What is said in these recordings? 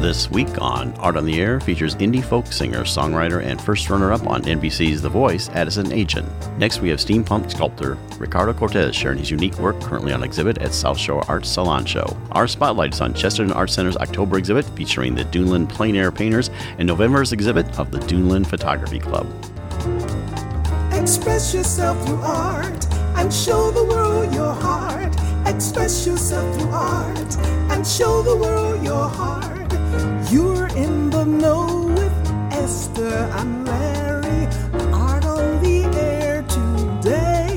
This week on Art on the Air features indie folk singer, songwriter, and first runner-up on NBC's The Voice, Addison Agin. Next, we have steampunk sculptor Ricardo Cortez sharing his unique work currently on exhibit at South Shore Arts Salon Show. Our spotlight is on Chesterton Arts Center's October exhibit featuring the Duneland Plein Air Painters and November's exhibit of the Duneland Photography Club. Express yourself through art and show the world your heart. Express yourself through art and show the world your heart. You're in the know with Esther and Larry. Art on the air today.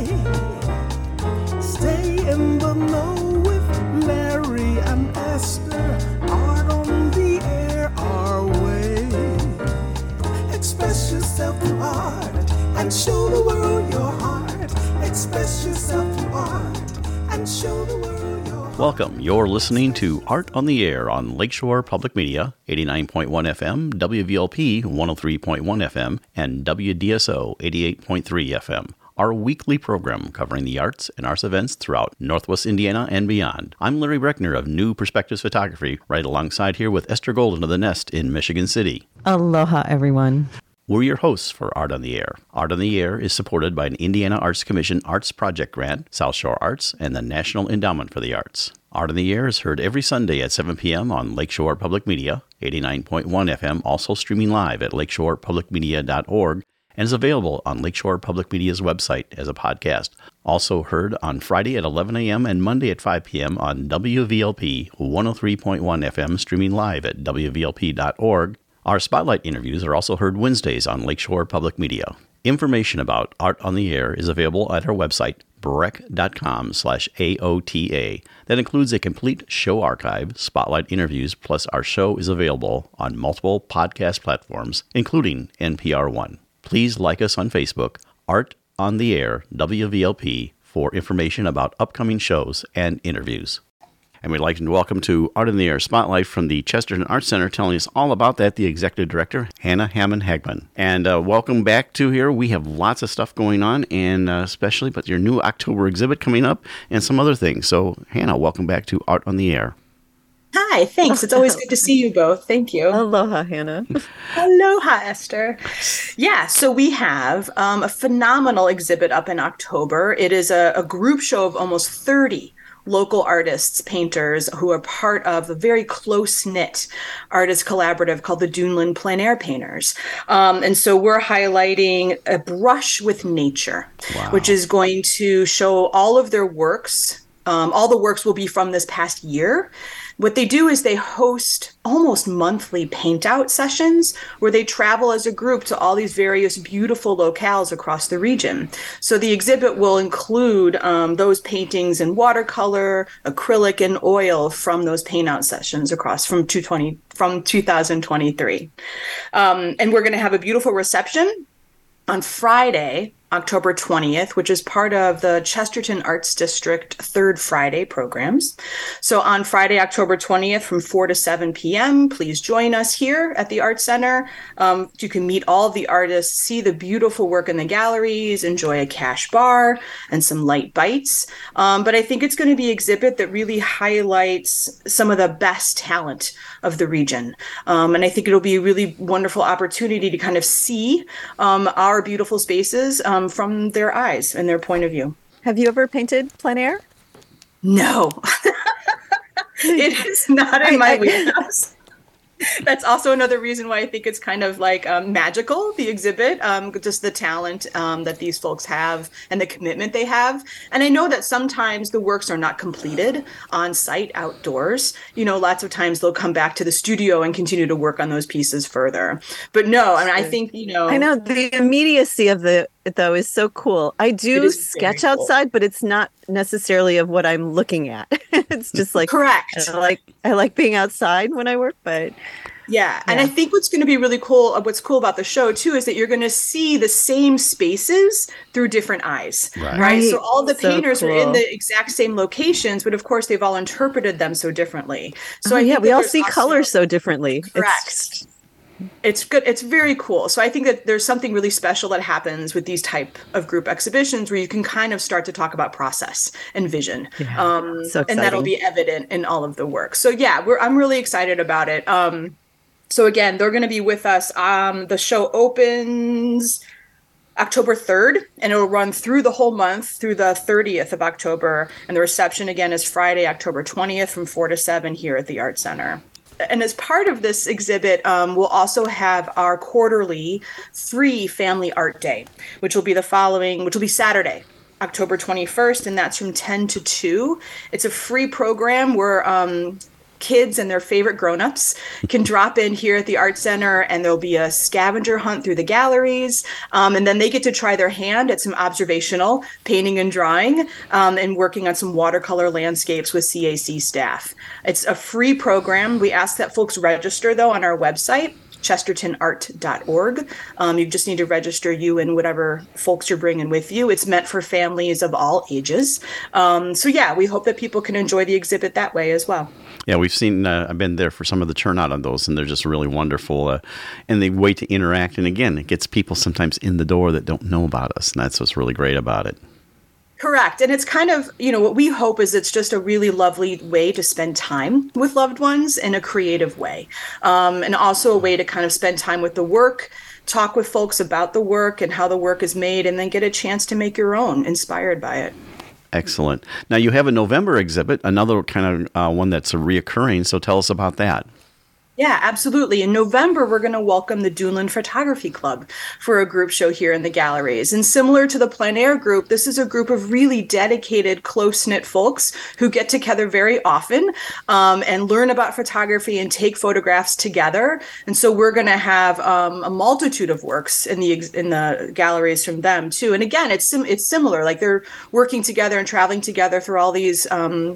Stay in the know with Larry and Esther. Art on the air our way. Express yourself through art and show the world your heart. Express yourself through art and show the world your heart. Welcome. You're listening to Art on the Air on Lakeshore Public Media, 89.1 FM, WVLP 103.1 FM, and WDSO 88.3 FM. Our weekly program covering the arts and arts events throughout Northwest Indiana and beyond. I'm Larry Breckner of New Perspectives Photography, right alongside here with Esther Golden of The Nest in Michigan City. Aloha, everyone. We're your hosts for Art on the Air. Art on the Air is supported by an Indiana Arts Commission Arts Project Grant, South Shore Arts, and the National Endowment for the Arts. Art on the Air is heard every Sunday at 7 p.m. on Lakeshore Public Media, 89.1 FM, also streaming live at lakeshorepublicmedia.org, and is available on Lakeshore Public Media's website as a podcast. Also heard on Friday at 11 a.m. and Monday at 5 p.m. on WVLP 103.1 FM, streaming live at wvlp.org. Our spotlight interviews are also heard Wednesdays on Lakeshore Public Media. Information about Art on the Air is available at our website, breck.com/AOTA. That includes a complete show archive, spotlight interviews, plus our show is available on multiple podcast platforms, including NPR One. Please like us on Facebook, Art on the Air, WVLP, for information about upcoming shows and interviews. And we'd like to welcome to Art on the Air Spotlight from the Chesterton Arts Center, telling us all about that, the Executive Director, Hannah Hammond-Hagman. And welcome back to here. We have lots of stuff going on, and especially but your new October exhibit coming up and some other things. So, Hannah, welcome back to Art on the Air. Hi, thanks. It's always good to see you both. Thank you. Aloha, Hannah. Aloha, Esther. Yeah, so we have a phenomenal exhibit up in October. It is a group show of almost 30 local artists, painters who are part of a very close-knit artist collaborative called the Duneland Plein Air Painters. And so we're highlighting A Brush with Nature, which is going to show all of their works. All the works will be from this past year. What they do is they host almost monthly paint out sessions where they travel as a group to all these various beautiful locales across the region. So the exhibit will include those paintings in watercolor, acrylic, and oil from those paint out sessions across from 2023. And we're going to have a beautiful reception on Friday, October 20th, which is part of the Chesterton Arts District Third Friday programs. So on Friday, October 20th from 4 to 7 p.m., please join us here at the Arts Center. You can meet all of the artists, see the beautiful work in the galleries, enjoy a cash bar and some light bites. But I think it's going to be an exhibit that really highlights some of the best talent of the region. And I think it'll be a really wonderful opportunity to kind of see our beautiful spaces from their eyes and their point of view. Have you ever painted plein air? No. It is not in my wheelhouse. That's also another reason why I think it's kind of like magical, the exhibit, just the talent that these folks have and the commitment they have. And I know that sometimes the works are not completed on site outdoors. You know, lots of times they'll come back to the studio and continue to work on those pieces further. But no, I mean, I think, you know. I know the immediacy of it, though, is so cool. I do sketch outside, but it's not necessarily of what I'm looking at. It's just like, correct. I like being outside when I work, but yeah. And I think what's going to be really cool, what's cool about the show too, is that you're going to see the same spaces through different eyes, right? So all the painters are in the exact same locations, but of course they've all interpreted them so differently. So we all see colors so differently. Correct. It's good. It's very cool. So I think that there's something really special that happens with these type of group exhibitions where you can kind of start to talk about process and vision. Yeah, so and that'll be evident in all of the work. So yeah, I'm really excited about it. So again, they're going to be with us. The show opens October 3rd, and it'll run through the whole month through the 30th of October. And the reception again is Friday, October 20th from 4 to 7 here at the Art Center. And as part of this exhibit, we'll also have our quarterly free Family Art Day, which will be Saturday, October 21st, and that's from 10 to 2. It's a free program where kids and their favorite grown-ups can drop in here at the Art Center, and there'll be a scavenger hunt through the galleries, and then they get to try their hand at some observational painting and drawing, and working on some watercolor landscapes with CAC staff. It's a free program. We ask that folks register, though, on our website, chestertonart.org. You just need to register you and whatever folks you're bringing with you. It's meant for families of all ages. So yeah, we hope that people can enjoy the exhibit that way as well. Yeah, we've seen, I've been there for some of the turnout on those, and they're just really wonderful. And the way to interact, and again, it gets people sometimes in the door that don't know about us, and that's what's really great about it. Correct. And it's kind of, what we hope is it's just a really lovely way to spend time with loved ones in a creative way. And also a way to kind of spend time with the work, talk with folks about the work and how the work is made, and then get a chance to make your own, inspired by it. Excellent. Now, you have a November exhibit, another kind of one that's a reoccurring, so tell us about that. Yeah, absolutely. In November, we're going to welcome the Duneland Photography Club for a group show here in the galleries. And similar to the plein air group, this is a group of really dedicated, close-knit folks who get together very often and learn about photography and take photographs together. And so we're going to have a multitude of works in the galleries from them too. And again, it's similar. Like they're working together and traveling together through all these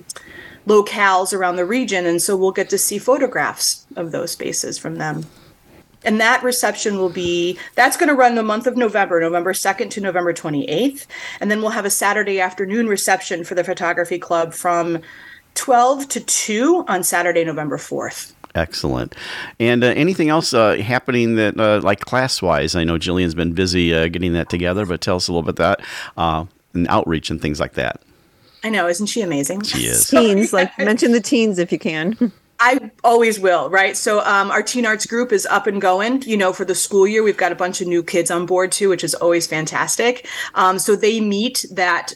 locales around the region, and so we'll get to see photographs of those spaces from them. And that reception that's going to run the month of November 2nd to November 28th, and then we'll have a Saturday afternoon reception for the photography club from 12 to 2 on Saturday, November 4th. Excellent. And anything else happening that, like class-wise? I know Jillian's been busy getting that together, but tell us a little bit about that, and outreach and things like that. I know, isn't she amazing? She is. Teens, mention the teens if you can. I always will, right? So our Teen Arts group is up and going, for the school year. We've got a bunch of new kids on board too, which is always fantastic. So they meet that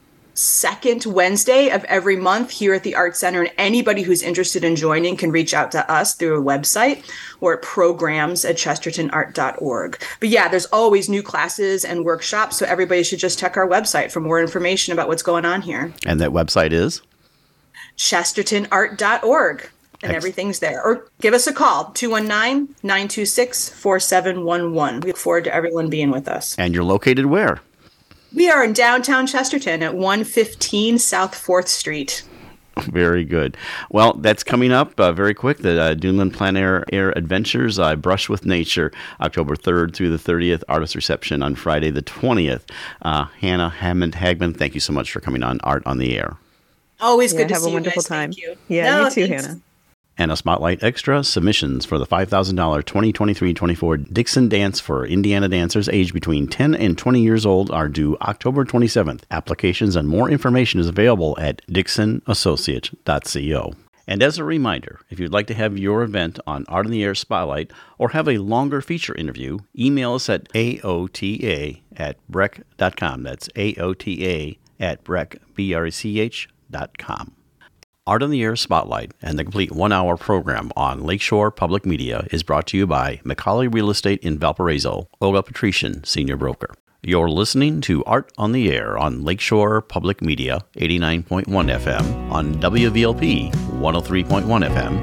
second Wednesday of every month here at the Art Center, and anybody who's interested in joining can reach out to us through a website or at programs@chestertonart.org. But yeah, there's always new classes and workshops, so everybody should just check our website for more information about what's going on here. And that website is? chestertonart.org. And everything's there. Or give us a call, 219-926-4711. We look forward to everyone being with us. And you're located where? We are in downtown Chesterton at 115 South 4th Street. Very good. Well, that's coming up very quick. The Duneland Plein Air Adventures, Brush with Nature, October 3rd through the 30th. Artist reception on Friday the 20th. Hannah Hammond-Hagman, thank you so much for coming on Art on the Air. Always good to see you. Have a wonderful guys. time. Thank you. Yeah, you too, Hannah. And a Spotlight Extra, submissions for the $5,000 2023-24 Dixon Dance for Indiana dancers aged between 10 and 20 years old are due October 27th. Applications and more information is available at dixonassociates.co. And as a reminder, if you'd like to have your event on Art on the Air Spotlight or have a longer feature interview, email us at aota@brech.com. That's aota@brech.com. Art on the Air Spotlight and the complete one-hour program on Lakeshore Public Media is brought to you by McCauley Real Estate in Valparaiso, Olga Patrician, Senior Broker. You're listening to Art on the Air on Lakeshore Public Media, 89.1 FM, on WVLP, 103.1 FM.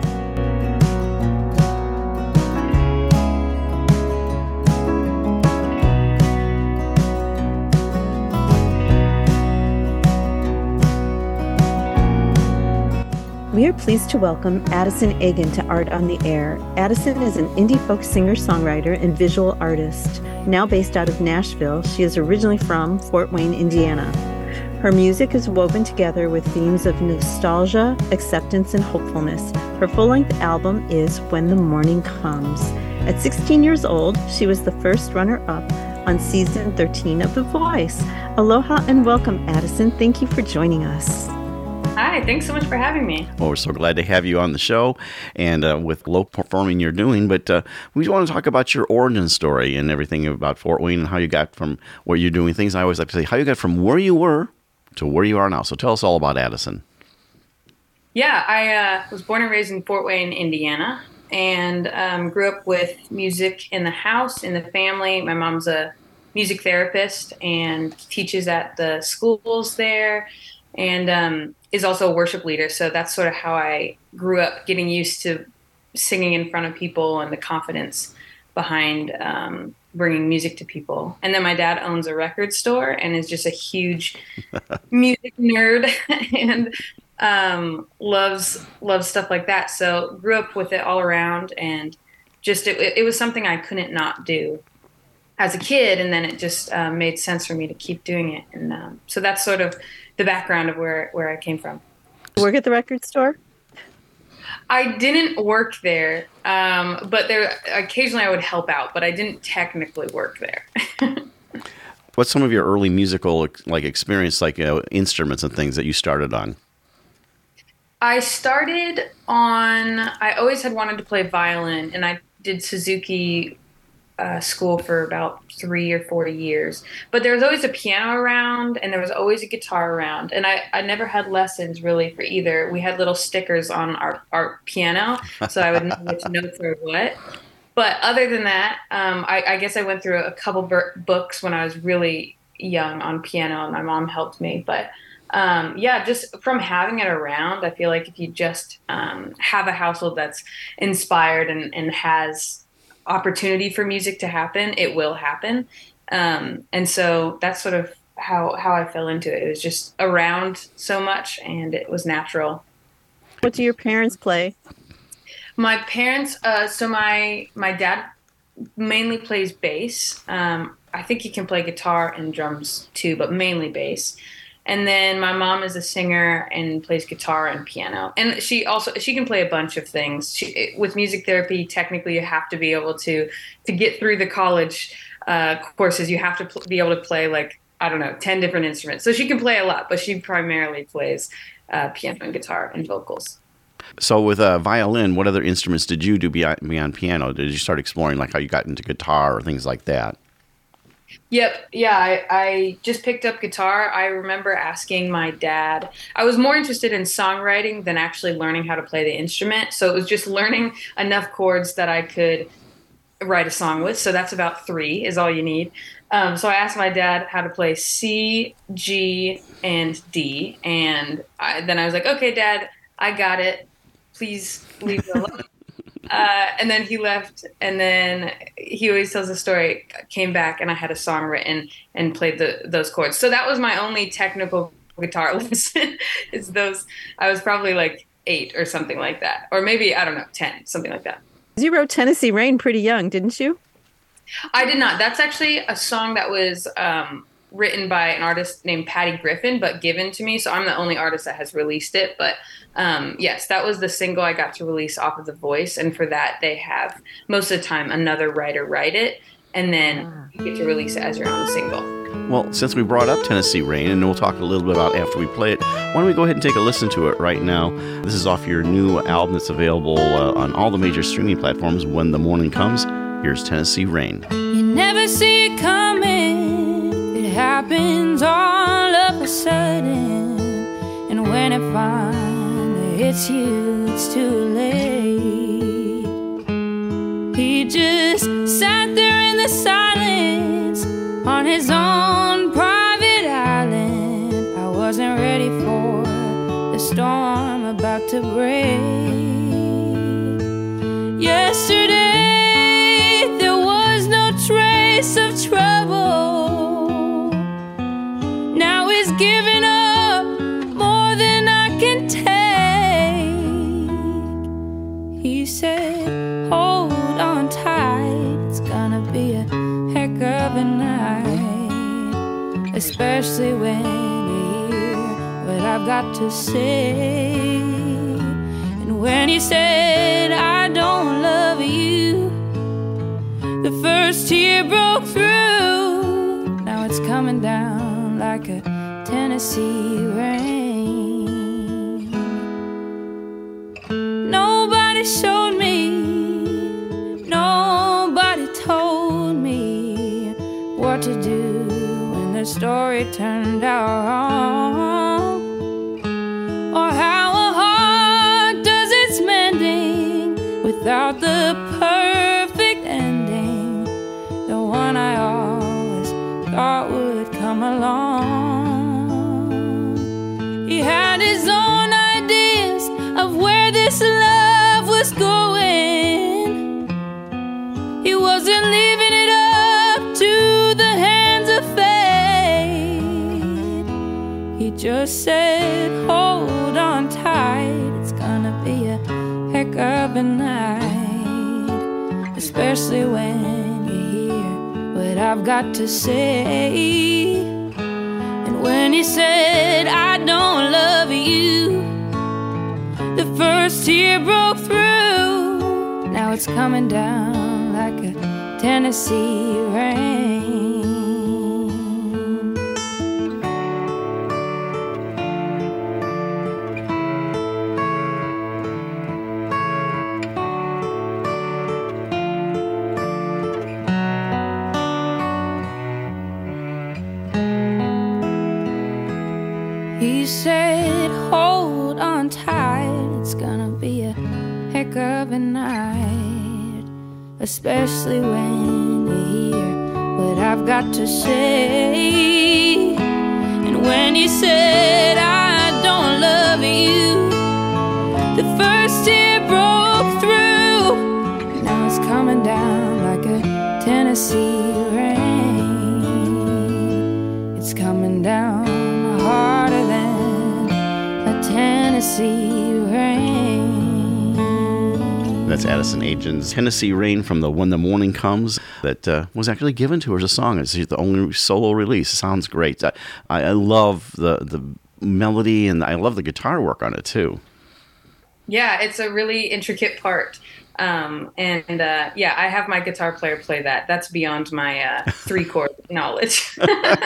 We are pleased to welcome Addison Egan to Art on the Air. Addison is an indie folk singer-songwriter and visual artist. Now based out of Nashville, she is originally from Fort Wayne, Indiana. Her music is woven together with themes of nostalgia, acceptance, and hopefulness. Her full-length album is When the Morning Comes. At 16 years old, she was the first runner-up on season 13 of The Voice. Aloha and welcome, Addison. Thank you for joining us. Hi, thanks so much for having me. Well, we're so glad to have you on the show and with low performing you're doing. But we want to talk about your origin story and everything about Fort Wayne and how you got from where you're doing things. I always like to say how you got from where you were to where you are now. So tell us all about Addison. Yeah, I was born and raised in Fort Wayne, Indiana, and grew up with music in the house, in the family. My mom's a music therapist and teaches at the schools there, and is also a worship leader. So that's sort of how I grew up, getting used to singing in front of people and the confidence behind bringing music to people. And then my dad owns a record store and is just a huge music nerd and loves stuff like that. So grew up with it all around, and just it was something I couldn't not do as a kid, and then it just made sense for me to keep doing it. And so that's sort of the background of where I came from. Work at the record store? I didn't work there, but there occasionally I would help out, but I didn't technically work there. What's some of your early musical experience, instruments and things that you started on? I always had wanted to play violin, and I did Suzuki school for about 3 or 4 years. But there was always a piano around, and there was always a guitar around. And I never had lessons really for either. We had little stickers on our piano, so I would know which notes were what. But other than that, I guess I went through a couple books when I was really young on piano, and my mom helped me. But just from having it around, I feel like if you just have a household that's inspired and has opportunity for music to happen, it will happen. And so that's sort of how I fell into it. It was just around so much, and it was natural. What do your parents play? My parents, so my dad mainly plays bass. I think he can play guitar and drums too, but mainly bass. And then my mom is a singer and plays guitar and piano. And she can play a bunch of things. With music therapy, technically you have to be able to get through the college courses, you have to be able to play 10 different instruments. So she can play a lot, but she primarily plays piano and guitar and vocals. So with violin, what other instruments did you do beyond piano? Did you start exploring how you got into guitar or things like that? Yep. Yeah, I just picked up guitar. I remember asking my dad. I was more interested in songwriting than actually learning how to play the instrument. So it was just learning enough chords that I could write a song with. So that's about 3 is all you need. So I asked my dad how to play C, G, and D. And then I was like, okay, Dad, I got it. Please leave me alone. And then he left, and then he always tells the story, came back, and I had a song written and played those chords. So that was my only technical guitar lesson, is those. I was probably 8 or something like that. Or maybe, 10, something like that. You wrote Tennessee Rain pretty young, didn't you? I did not. That's actually a song that was written by an artist named Patty Griffin, but given to me. So I'm the only artist that has released it. But yes, that was the single I got to release off of The Voice. And for that, they have most of the time another writer write it, and then you get to release it as your own single. Well, since we brought up Tennessee Rain, and we'll talk a little bit about after we play it, why don't we go ahead and take a listen to it right now? This is off your new album that's available on all the major streaming platforms, When the Morning Comes. Here's Tennessee Rain. You never see it coming. It happens all of a sudden, and when it finally hits you, it's too late. He just sat there in the silence on his own private island. I wasn't ready for the storm about to break. Yesterday there was no trace of trouble. Now he's giving up more than I can take. He said, hold on tight, it's gonna be a heck of a night, especially when you hear what I've got to say. And when he said, I don't love you, tear broke through. Now it's coming down like a Tennessee rain. Nobody showed me, nobody told me what to do when the story turned out wrong, or how a heart does its mending without the perfect ending, the one I always thought would come along. He had his own ideas of where this love was going. He wasn't leaving it up to the hands of fate. He just said, hold on tight, it's gonna be a heck of a night, especially when you hear what I've got to say. And when he said, I don't love you, the first tear broke through. Now it's coming down like a Tennessee rain. He said, hold on tight, it's gonna be a heck of a night, especially when you hear what I've got to say. And when he said, I don't love you, the first tear broke through. Now it's coming down like a Tennessee rain. It's coming down harder than a Tennessee rain. That's Addison Agin's Tennessee Rain from the When the Morning Comes that was actually given to her as a song. It's the only solo release. It sounds great. I love the melody, and I love the guitar work on it too. Yeah, it's a really intricate part. I have my guitar player play that. That's beyond my 3-chord knowledge.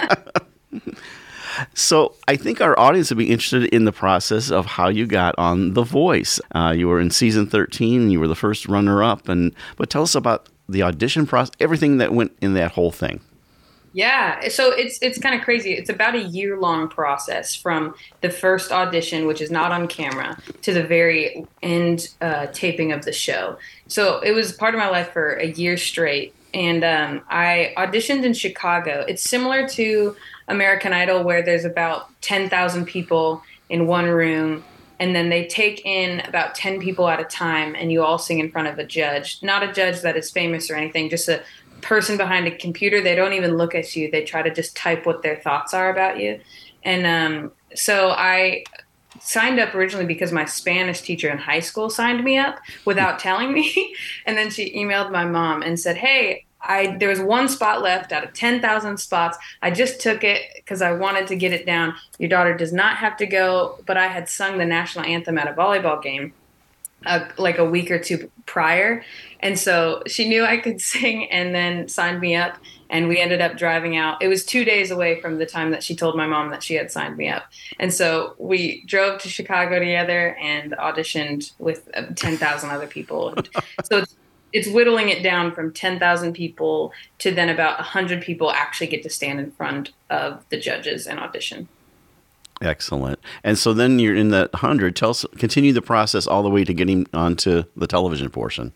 So I think our audience would be interested in the process of how you got on The Voice. You were in season 13, and you were the first runner-up. But tell us about the audition process, everything that went in that whole thing. Yeah, so it's kind of crazy. It's about a year-long process from the first audition, which is not on camera, to the very end taping of the show. So it was part of my life for a year straight. And I auditioned in Chicago. It's similar to American Idol, where there's about 10,000 people in one room, and then they take in about 10 people at a time, and you all sing in front of a judge. Not a judge that is famous or anything, just a person behind a computer. They don't even look at you. They try to just type what their thoughts are about you. And so I signed up originally because my Spanish teacher in high school signed me up without telling me. And then she emailed my mom and said, hey, there was one spot left out of 10,000 spots. I just took it because I wanted to get it down. Your daughter does not have to go. But I had sung the national anthem at a volleyball game like a week or two prior. And so she knew I could sing and then signed me up. And we ended up driving out. It was 2 days away from the time that she told my mom that she had signed me up. And so we drove to Chicago together and auditioned with 10,000 other people. So it's whittling it down from 10,000 people to then about 100 people actually get to stand in front of the judges and audition. Excellent. And so then you're in that 100. Continue the process all the way to getting onto the television portion.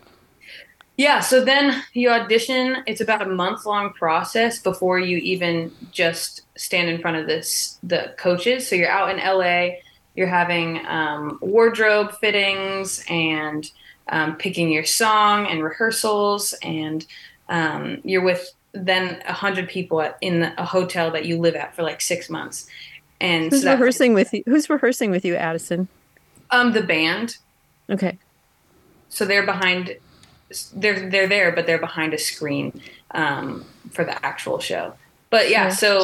Yeah, so then you audition. It's about a month-long process before you even just stand in front of the coaches. So you're out in LA, you're having wardrobe fittings and picking your song and rehearsals, and you're with then 100 people in a hotel that you live at for like 6 months. And who's rehearsing with you? Who's rehearsing with you, Addison? The band. Okay. So they're behind. They're there, but they're behind a screen for the actual show. But yeah, so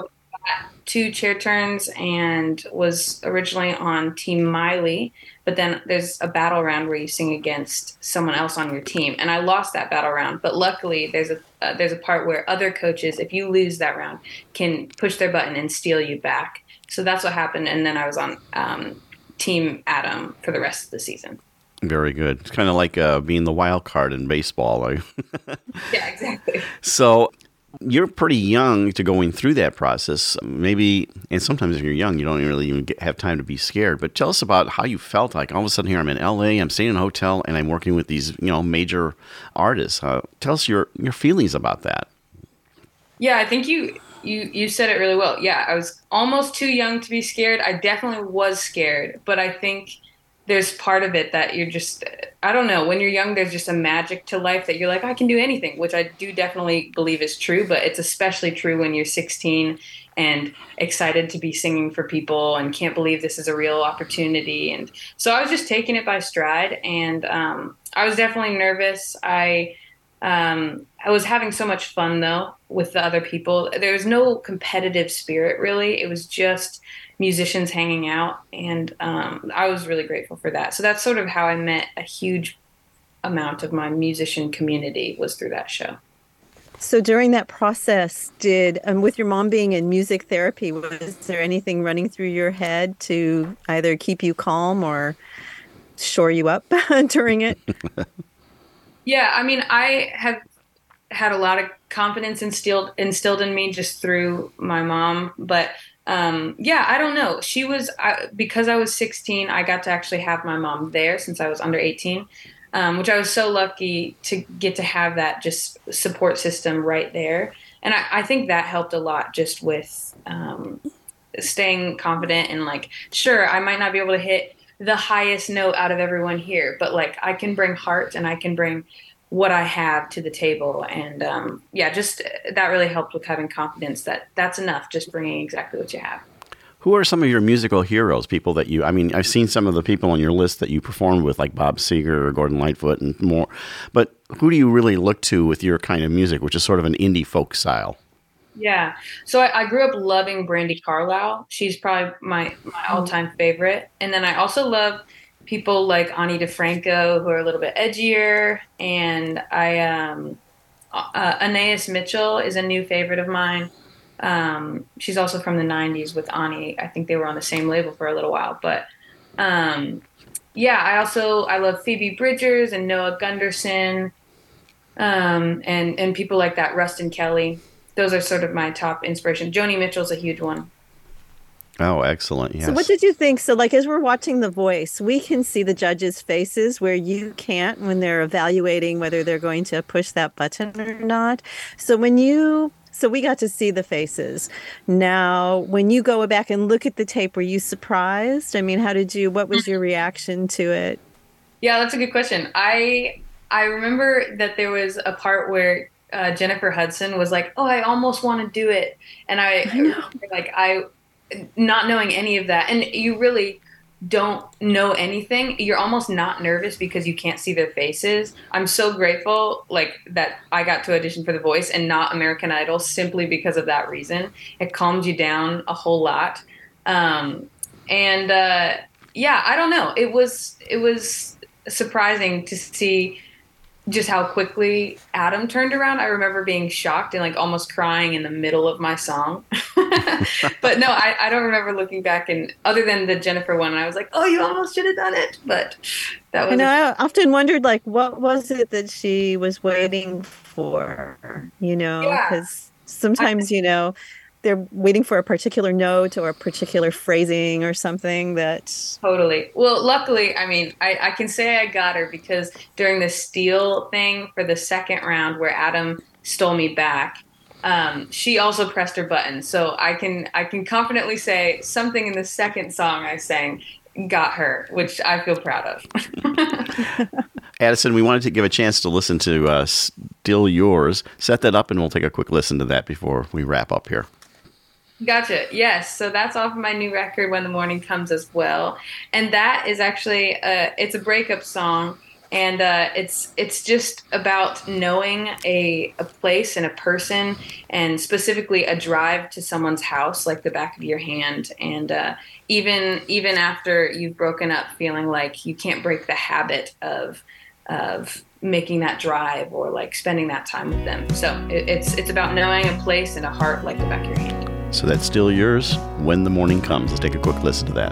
2 chair turns and was originally on Team Miley, but then there's a battle round where you sing against someone else on your team, and I lost that battle round. But luckily, there's a part where other coaches, if you lose that round, can push their button and steal you back. So that's what happened, and then I was on Team Adam for the rest of the season. Very good. It's kind of like being the wild card in baseball. Yeah, exactly. So you're pretty young to going through that process. Maybe, and sometimes if you're young, you don't really even have time to be scared. But tell us about how you felt like all of a sudden here I'm in LA, I'm staying in a hotel, and I'm working with these major artists. Tell us your feelings about that. Yeah, I think you said it really well. Yeah, I was almost too young to be scared. I definitely was scared, but I think there's part of it that you're just, I don't know, when you're young, there's just a magic to life that you're like, I can do anything, which I do definitely believe is true, but it's especially true when you're 16 and excited to be singing for people and can't believe this is a real opportunity. And so I was just taking it by stride, and I was definitely nervous. I was having so much fun, though, with the other people. There was no competitive spirit, really. It was just musicians hanging out, and I was really grateful for that. So that's sort of how I met a huge amount of my musician community, was through that show. So during that process, with your mom being in music therapy, was there anything running through your head to either keep you calm or shore you up during it? Yeah, I mean, I have had a lot of confidence instilled in me just through my mom, but yeah, I don't know. Because I was 16, I got to actually have my mom there since I was under 18, which I was so lucky to get to have that just support system right there. And I think that helped a lot just with staying confident and like, sure, I might not be able to hit the highest note out of everyone here, but like I can bring heart and I can bring what I have to the table. And yeah, just that really helped with having confidence that that's enough, just bringing exactly what you have. Who are some of your musical heroes, people that I've seen some of the people on your list that you performed with, like Bob Seger or Gordon Lightfoot and more, but who do you really look to with your kind of music, which is sort of an indie folk style? Yeah. So I grew up loving Brandi Carlile. She's probably my all-time favorite. And then I also love people like Ani DeFranco, who are a little bit edgier. And Anais Mitchell is a new favorite of mine. She's also from the 90s with Ani. I think they were on the same label for a little while. But yeah, I love Phoebe Bridgers and Noah Gunderson, and people like that, Rustin Kelly. Those are sort of my top inspiration. Joni Mitchell's a huge one. Oh, excellent. Yes. So what did you think? So like, as we're watching The Voice, we can see the judges' faces where you can't when they're evaluating whether they're going to push that button or not. So we got to see the faces. Now, when you go back and look at the tape, were you surprised? I mean, what was your reaction to it? Yeah, that's a good question. I remember that there was a part where Jennifer Hudson was like, "Oh, I almost want to do it," and I not knowing any of that, and you really don't know anything. You're almost not nervous because you can't see their faces. I'm so grateful, like, that I got to audition for The Voice and not American Idol, simply because of that reason. It calms you down a whole lot, yeah, I don't know. It was surprising to see just how quickly Adam turned around. I remember being shocked and like almost crying in the middle of my song. But no, I don't remember looking back, and other than the Jennifer one, I was like, oh, you almost should have done it. But that was. I often wondered, like, what was it that she was waiting for? Because sometimes, they're waiting for a particular note or a particular phrasing or something that... Totally. Well, luckily, I mean, I can say I got her because during the steal thing for the second round where Adam stole me back, she also pressed her button. So I can confidently say something in the second song I sang got her, which I feel proud of. Addison, we wanted to give a chance to listen to Still Yours. Set that up and we'll take a quick listen to that before we wrap up here. Gotcha. Yes. So that's off of my new record, When the Morning Comes, as well. And that is actually, it's a breakup song. And it's just about knowing a place and a person, and specifically a drive to someone's house like the back of your hand. And even after you've broken up, feeling like you can't break the habit of making that drive or like spending that time with them. So it's about knowing a place and a heart like the back of your hand. So that's Still Yours, When the Morning Comes. Let's take a quick listen to that.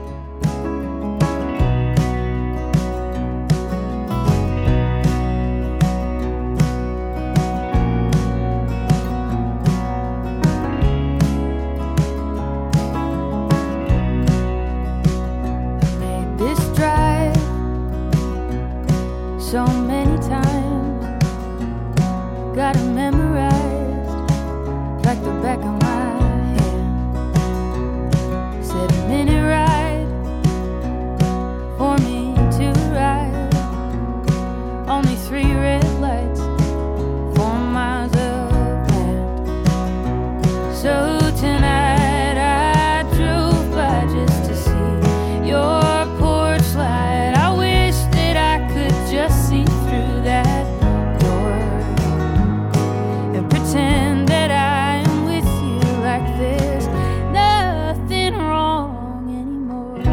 So many times, got it memorized like the back of my hand. Said a minute ride for me to ride. Only 3 red lights, 4 miles of land. So tonight I drove by just to see your porch light. I wish that I could just see through that door and pretend that I am with you like there's nothing wrong anymore.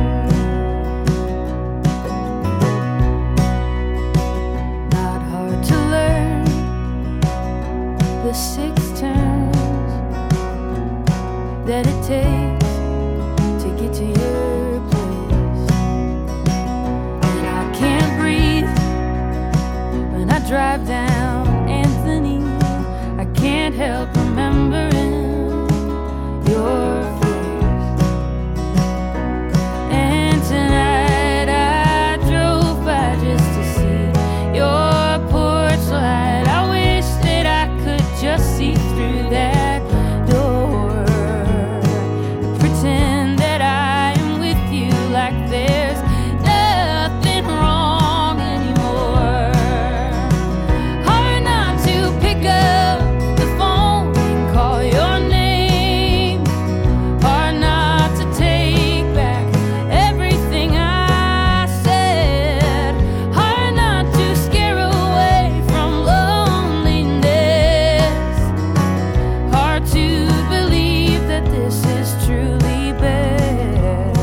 Not hard to learn the 6 turns that it takes to get to your place. And I can't breathe when I drive down Anthony. I can't help remembering your face. And tonight I drove by just to see your porch light. I wish that I could just see through that door, pretend that I am with you like there's nothing wrong anymore. Hard not to pick up the phone and call your name. Hard not to take back everything I said. Hard not to scare away from loneliness. Hard to believe that this is truly best.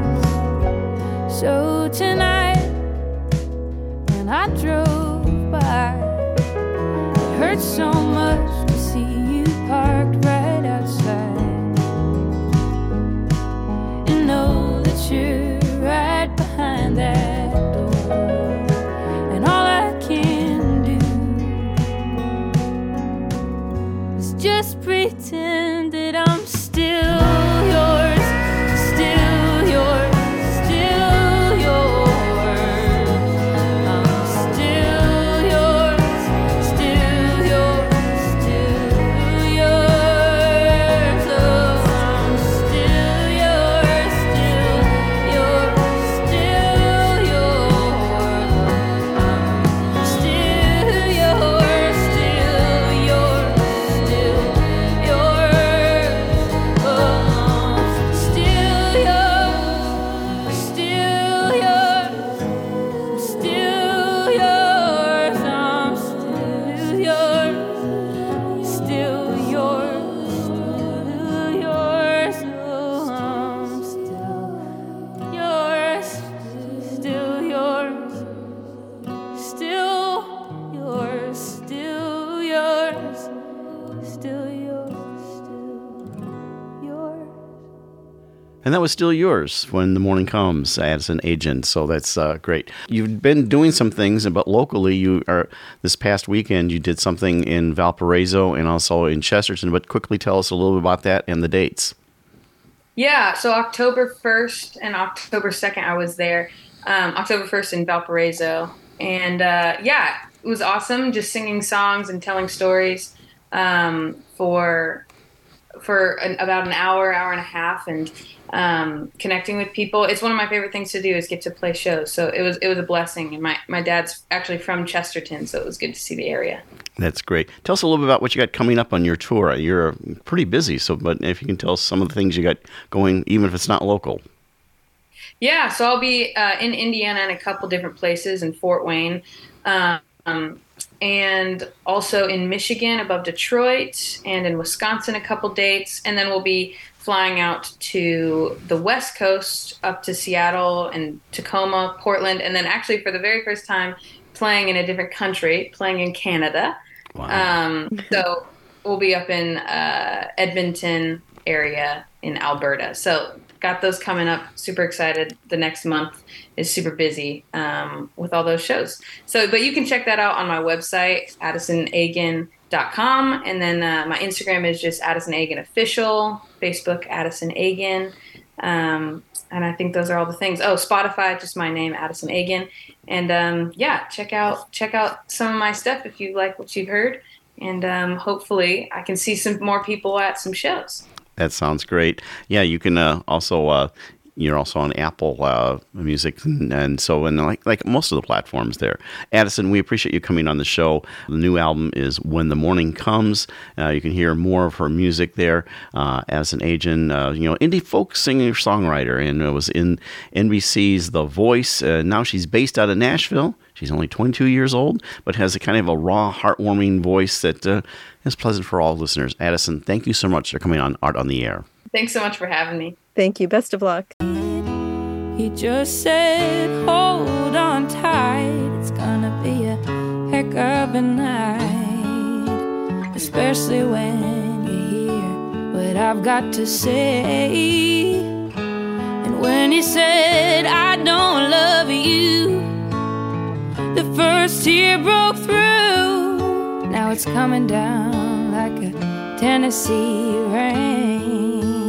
So tonight, when I drove by, it hurts so much to see you parked right outside, and know that you're right behind that door. And all I can do is just pretend that I'm still yours, still yours, still yours. I'm still yours, still yours, still yours. Oh, I'm still yours, still yours, still yours. I'm still yours, still yours, still yours. Oh, still yours, still yours, still yours. I'm still yours, still yours, still yours. Oh, I'm still yours, still yours, still yours, still yours, still yours, still yours. And that was Still Yours, When the Morning Comes, Addison Agent. So that's great. You've been doing some things, but locally, this past weekend, you did something in Valparaiso and also in Chesterton. But quickly tell us a little bit about that and the dates. Yeah, so October 1st and October 2nd, I was there. October 1st in Valparaiso. And yeah, it was awesome just singing songs and telling stories for about an hour and a half, and connecting with people. It's one of my favorite things to do is get to play shows. So it was a blessing. And my dad's actually from Chesterton, so it was good to see the area. That's great. Tell us a little bit about what you got coming up on your tour. You're pretty busy, but if you can tell us some of the things you got going, even if it's not local. Yeah, so I'll be in Indiana in a couple different places in Fort Wayne, and also in Michigan above Detroit, and in Wisconsin a couple dates, and then we'll be flying out to the West Coast up to Seattle and Tacoma, Portland, and then actually for the very first time playing in a different country, playing in Canada. Wow. So we'll be up in Edmonton area in Alberta. So got those coming up. Super excited. The next month is super busy with all those shows. So, but you can check that out on my website, AddisonAgin.com. And then my Instagram is just Addison Agin Official, Facebook, Addison Agin. And I think those are all the things. Oh, Spotify, just my name, Addison Agin. And yeah, check out some of my stuff if you like what you've heard. And hopefully I can see some more people at some shows. That sounds great. Yeah, you can also you're also on Apple Music, and so and like most of the platforms there. Addison, we appreciate you coming on the show. The new album is When the Morning Comes. You can hear more of her music there. Addison Agin, indie folk singer-songwriter, and was in NBC's The Voice. Now she's based out of Nashville. She's only 22 years old, but has a kind of a raw, heartwarming voice that is pleasant for all listeners. Addison, thank you so much for coming on Art on the Air. Thanks so much for having me. Thank you. Best of luck. He just said, hold on tight. It's gonna be a heck of a night, especially when you hear what I've got to say. And when he said, I don't love you, the first tear broke through. Now it's coming down like a Tennessee rain.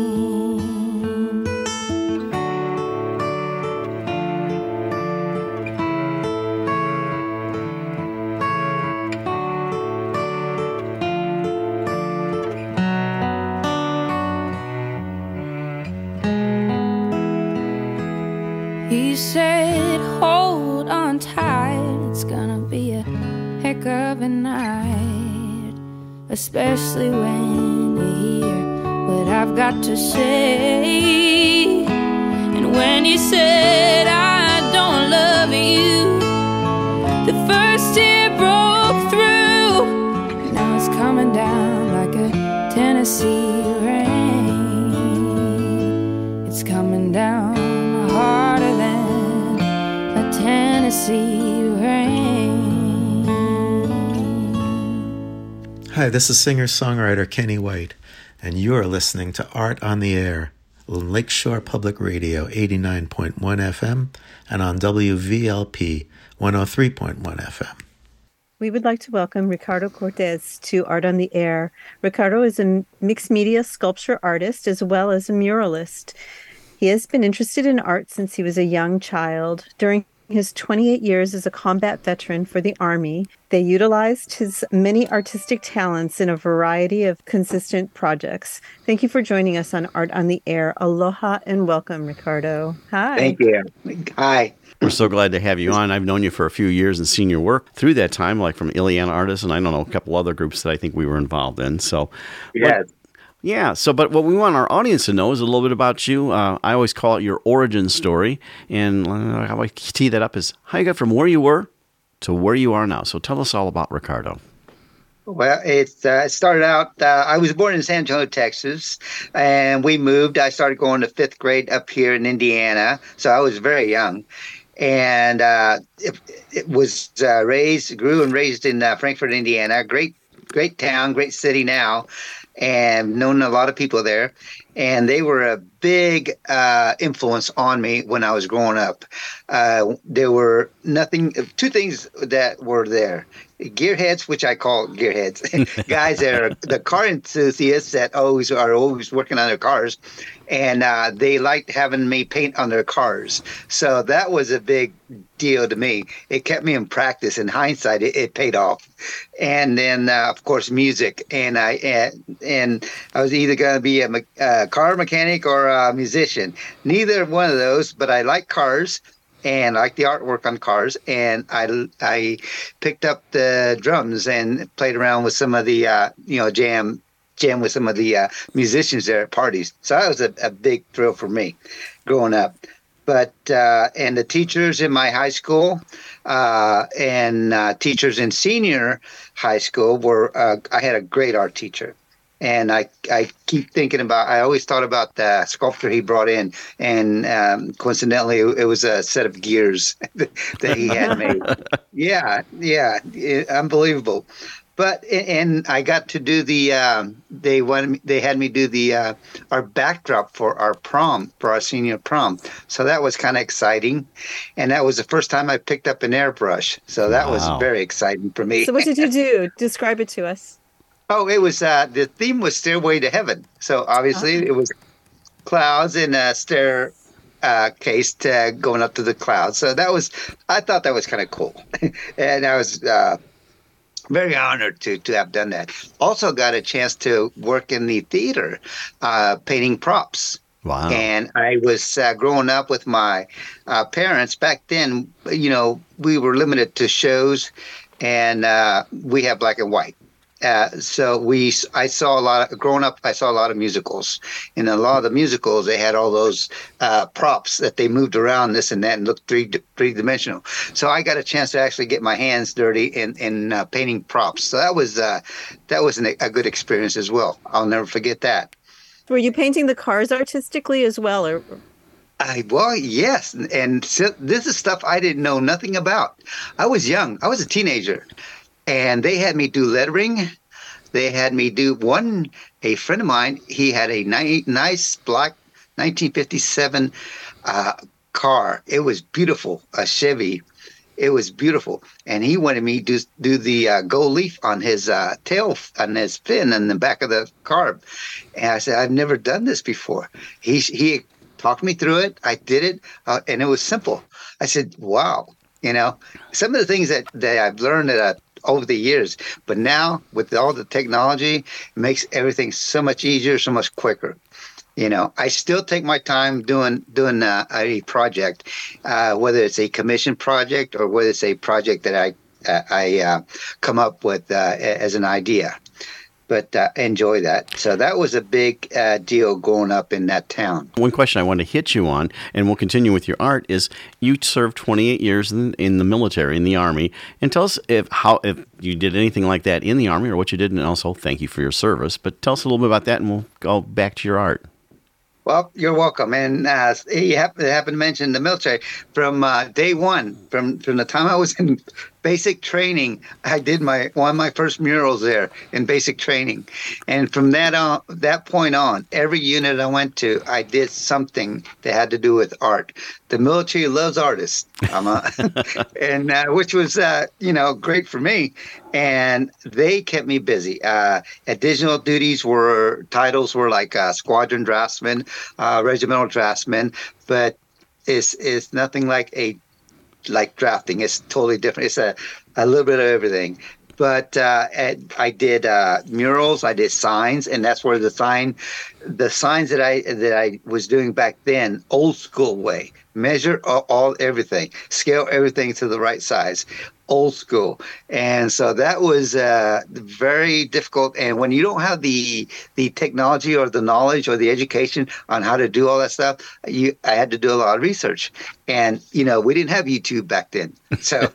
He said, hold on tight. It's gonna be a heck of a night, especially when you hear what I've got to say. And when he said, I don't love you, the first tear broke through. Now it's coming down like a Tennessee rain. It's coming down harder than a Tennessee rain. Hi, this is singer-songwriter Kenny White, and you're listening to Art on the Air on Lakeshore Public Radio 89.1 FM and on WVLP 103.1 FM. We would like to welcome Ricardo Cortez to Art on the Air. Ricardo is a mixed media sculpture artist as well as a muralist. He has been interested in art since he was a young child. During his 28 years as a combat veteran for the Army, they utilized his many artistic talents in a variety of consistent projects. Thank you for joining us on Art on the Air. Aloha and welcome, Ricardo. Hi. Thank you. Hi. We're so glad to have you on. I've known you for a few years and seen your work through that time, like from Ileana Artists, and I don't know, a couple other groups that I think we were involved in. So, Yes. Yeah, but what we want our audience to know is a little bit about you. I always call it your origin story, and how I tee that up is how you got from where you were to where you are now. So tell us all about Ricardo. Well, it started out, I was born in San Antonio, Texas, and we moved. I started going to fifth grade up here in Indiana, so I was very young. And it was grew and raised in Frankfort, Indiana. Great town, great city now. And known a lot of people there, and they were a big influence on me when I was growing up. There were two things that were there. Gearheads, which I call gearheads, guys that are the car enthusiasts that are always working on their cars, and they liked having me paint on their cars. So that was a big deal to me. It kept me in practice. In hindsight, it paid off. And then, of course, music. And I was either going to be a car mechanic or a musician. Neither one of those, but I like cars. And I like the artwork on cars, and I picked up the drums and played around with some of the jam with some of the musicians there at parties. So that was a big thrill for me growing up. But and the teachers in my high school and teachers in senior high school were. I had a great art teacher. And I keep thinking about, I always thought about the sculpture he brought in. And coincidentally, it was a set of gears that he had made. Yeah, unbelievable. But, and I got to do they had me do our backdrop for our prom, for our senior prom. So that was kind of exciting. And that was the first time I picked up an airbrush. So that was very exciting for me. So what did you do? Describe it to us. Oh, it was the theme was Stairway to Heaven. So obviously it was clouds in a staircase going up to the clouds. So I thought that was kind of cool, and I was very honored to have done that. Also got a chance to work in the theater, painting props. Wow! And I was growing up with my parents back then. You know, we were limited to shows, and we had black and white. So I saw a lot of, growing up, I saw a lot of musicals. In a lot of the musicals, they had all those props that they moved around this and that and looked three-dimensional. So I got a chance to actually get my hands dirty in painting props. So that was a good experience as well. I'll never forget that. Were you painting the cars artistically as well? Or? Well, yes. And so this is stuff I didn't know nothing about. I was young. I was a teenager. And they had me do lettering. They had me do a friend of mine, he had a nice black 1957 car. It was beautiful, a Chevy. It was beautiful. And he wanted me to do the gold leaf on his tail, on his fin in the back of the car. And I said, I've never done this before. He talked me through it. I did it, and it was simple. I said, wow. You know, some of the things that I've learned over the years, but now with all the technology, it makes everything so much easier, so much quicker. You know, I still take my time doing a project, whether it's a commission project or whether it's a project that I come up with as an idea. But enjoy that. So that was a big deal growing up in that town. One question I want to hit you on, and we'll continue with your art, is you served 28 years in the military, in the Army. And tell us if you did anything like that in the Army or what you did, and also thank you for your service. But tell us a little bit about that, and we'll go back to your art. Well, you're welcome. And you happen to mention the military. From day one, from the time I was in basic training, I did one of my first murals there in basic training. And from that point on, every unit I went to, I did something that had to do with art. The military loves artists, and which was great for me. And they kept me busy. Additional duties titles were like squadron draftsman, regimental draftsman, but it's nothing like drafting. It's totally different. It's a little bit of everything. But I did murals, I did signs, and that's where the signs that I was doing back then, old school way, measure everything, scale everything to the right size, old school. And so that was very difficult. And when you don't have the technology or the knowledge or the education on how to do all that stuff, I had to do a lot of research. And, we didn't have YouTube back then. So,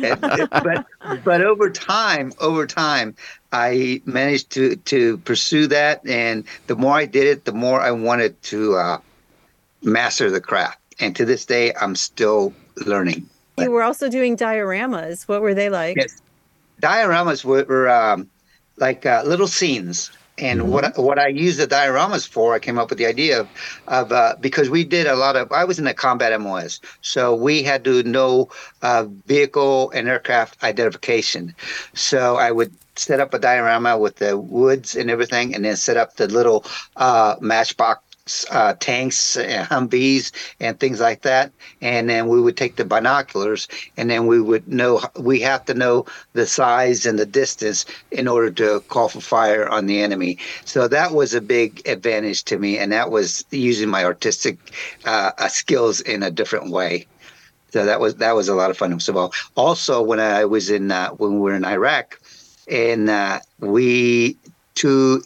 but over time, I managed to pursue that. And the more I did it, the more I wanted to master the craft. And to this day, I'm still learning. You were also doing dioramas. What were they like? Yes. Dioramas were like little scenes. And what I used the dioramas for, I came up with the idea of because we did I was in a combat MOS, so we had to know vehicle and aircraft identification. So I would set up a diorama with the woods and everything, and then set up the little matchbox tanks and Humvees and things like that. And then we would take the binoculars, and then we have to know the size and the distance in order to call for fire on the enemy. So that was a big advantage to me, and that was using my artistic skills in a different way. So that was a lot of fun as well. Also, when I was when we were in Iraq, and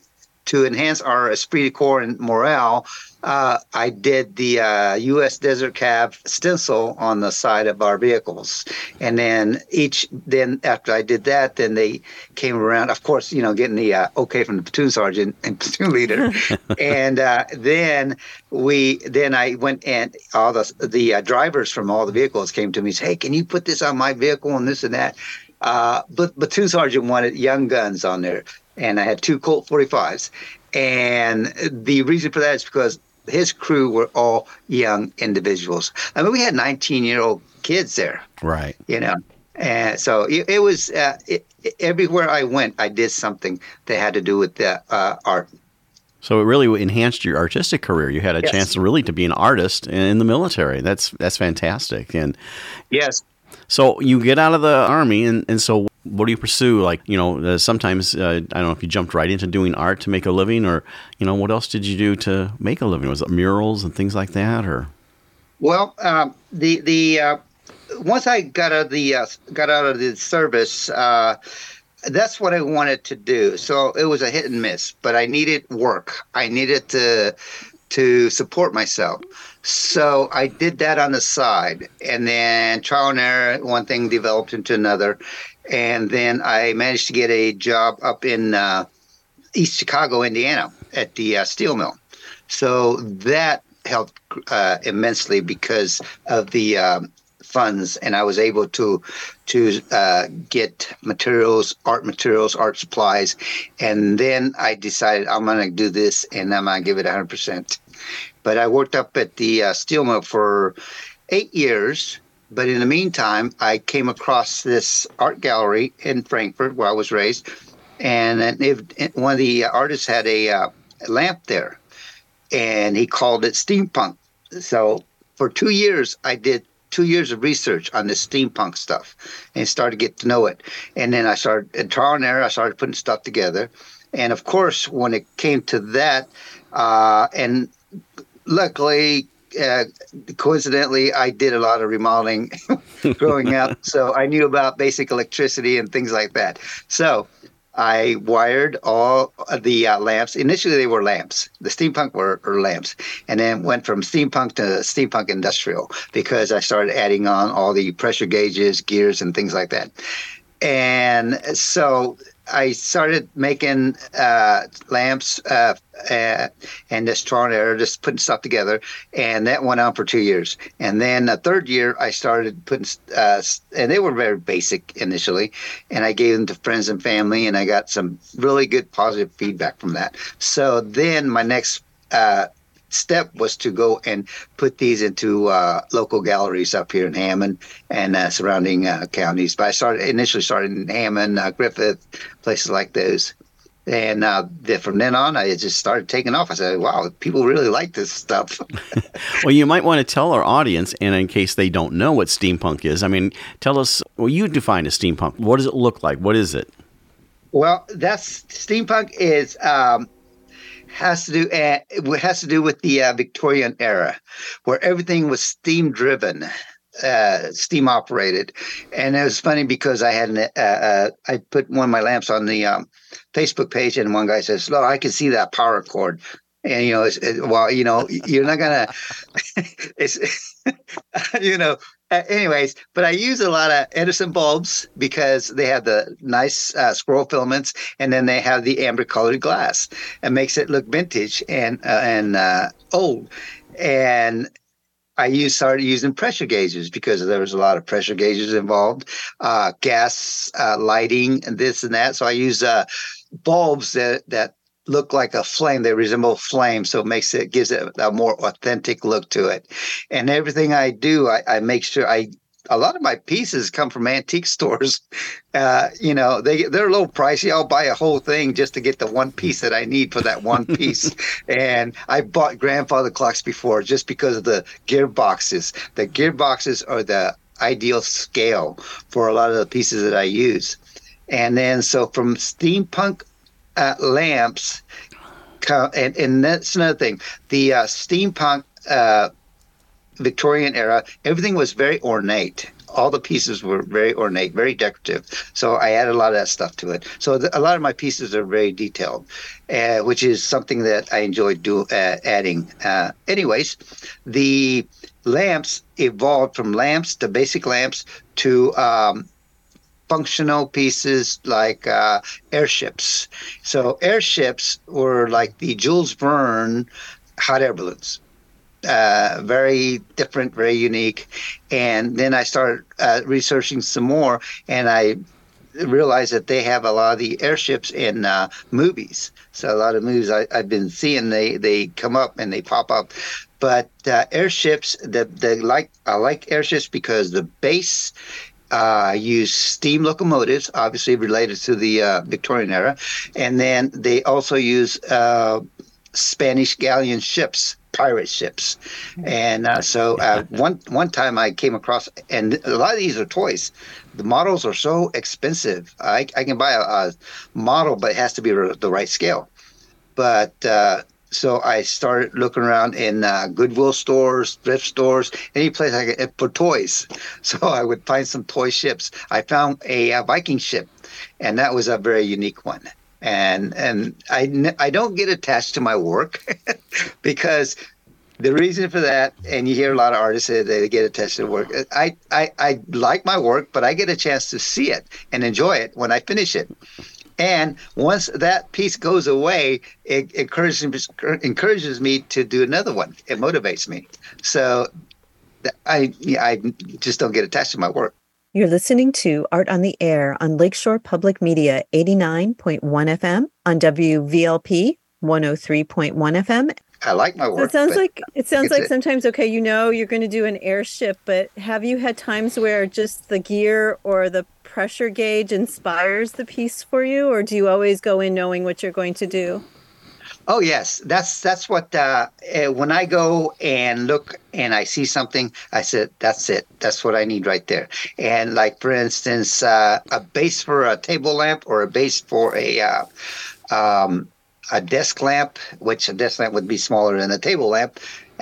to enhance our esprit de corps and morale, I did the U.S. Desert Cab stencil on the side of our vehicles. And then after I did that, then they came around, of course, getting the okay from the platoon sergeant and platoon leader. And then I went, and all the drivers from all the vehicles came to me and said, hey, can you put this on my vehicle and this and that? But platoon sergeant wanted young guns on there. And I had 2 Colt 45s. And the reason for that is because his crew were all young individuals. I mean, we had 19-year-old kids there. Right. And so it was everywhere I went, I did something that had to do with the art. So it really enhanced your artistic career. You had a chance to be an artist in the military. That's fantastic. And yes. So you get out of the Army, and so what do you pursue? Like, sometimes, I don't know if you jumped right into doing art to make a living, or, what else did you do to make a living? Was it murals and things like that, or? Well, once I got out of the service, that's what I wanted to do. So it was a hit and miss, but I needed work. I needed to support myself. So I did that on the side, and then trial and error, one thing developed into another. And then I managed to get a job up in East Chicago, Indiana, at the steel mill. So that helped immensely because of the funds, and I was able to get art supplies. And then I decided I'm going to do this, and I'm going to give it 100%. But I worked up at the steel mill for 8 years. But in the meantime, I came across this art gallery in Frankfurt, where I was raised, and one of the artists had a lamp there, and he called it steampunk. So for 2 years, I did 2 years of research on this steampunk stuff and started to get to know it. And then I started, in trial and error, I started putting stuff together. And of course, when it came to that, and luckily, coincidentally, I did a lot of remodeling growing up, so I knew about basic electricity and things like that. So I wired all of the lamps. Initially, they were lamps. The steampunk were lamps, and then went from steampunk to steampunk industrial because I started adding on all the pressure gauges, gears, and things like that. And so I started making lamps and just trial and error, just putting stuff together. And that went on for 2 years. And then the third year, I started putting, and they were very basic initially. And I gave them to friends and family, and I got some really good positive feedback from that. So then my next step was to go and put these into local galleries up here in Hammond and surrounding counties. But I initially started in Hammond, Griffith, places like those. And from then on, I just started taking off. I said, wow, people really like this stuff. Well, you might want to tell our audience, and in case they don't know what steampunk is, tell us, you define as steampunk. What does it look like? What is it? Well, steampunk is... has to do with the Victorian era, where everything was steam driven, steam operated. And it was funny because I had I put one of my lamps on the Facebook page, and one guy says, "Look, I can see that power cord." And you're not gonna. It's anyways, but I use a lot of Edison bulbs because they have the nice scroll filaments, and then they have the amber colored glass. It makes it look vintage and old. And I started using pressure gauges because there was a lot of pressure gauges involved, gas lighting, and this and that. So I use bulbs that look like a flame. They resemble flame, so it gives it a more authentic look to it. And everything I do, I make sure a lot of my pieces come from antique stores. They're a little pricey. I'll buy a whole thing just to get the one piece that I need for that one piece. And I bought grandfather clocks before just because of the gearboxes. The gearboxes are the ideal scale for a lot of the pieces that I use. And then so from steampunk lamps, and that's another thing. The steampunk Victorian era, everything was very ornate. all the pieces were very ornate, very decorative. So I added a lot of that stuff to it. So a lot of my pieces are very detailed, which is something that I enjoy adding. Anyways, the lamps evolved from lamps, the basic lamps, to functional pieces like airships. So airships were like the Jules Verne hot air balloons. Very different, very unique. And then I started researching some more, and I realized that they have a lot of the airships in movies. So a lot of movies I've been seeing, they come up and they pop up. But airships, I like airships because the base use steam locomotives, obviously related to the Victorian era, and then they also use Spanish galleon ships, pirate ships. And so one time I came across, and a lot of these are toys. The models are so expensive. I can buy a model, but it has to be the right scale. But so I started looking around in Goodwill stores, thrift stores, any place I could for toys. So I would find some toy ships. I found a Viking ship, and that was a very unique one. And I don't get attached to my work because the reason for that, and you hear a lot of artists say they get attached to their work. I like my work, but I get a chance to see it and enjoy it when I finish it. And once that piece goes away, it encourages me to do another one. It motivates me. So I just don't get attached to my work. You're listening to Art on the Air on Lakeshore Public Media 89.1 FM, on WVLP 103.1 FM. I like my work. So it sounds like sometimes, okay, you're going to do an airship, but have you had times where just the gear or the pressure gauge inspires the piece for you, or do you always go in knowing what you're going to do? Oh yes, that's what when I go and look and I see something, I said that's it. That's what I need right there. And like for instance, a base for a table lamp or a base for a desk lamp, which a desk lamp would be smaller than a table lamp,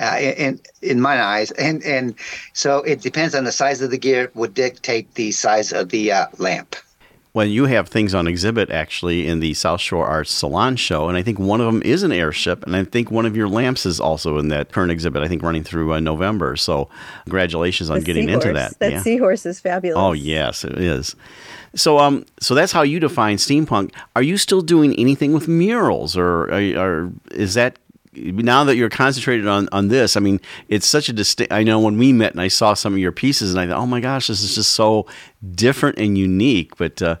in my eyes. And so it depends on the size of the gear would dictate the size of the lamp. Well, you have things on exhibit actually in the South Shore Arts Salon show, and I think one of them is an airship, and I think one of your lamps is also in that current exhibit, I think running through November. So congratulations on getting into that. That seahorse is fabulous. Oh, yes, it is. So so that's how you define steampunk. Are you still doing anything with murals, or is that, now that you're concentrated on this, I mean, it's such a distinct, I know when we met and I saw some of your pieces and I thought, oh my gosh, this is just so different and unique. But are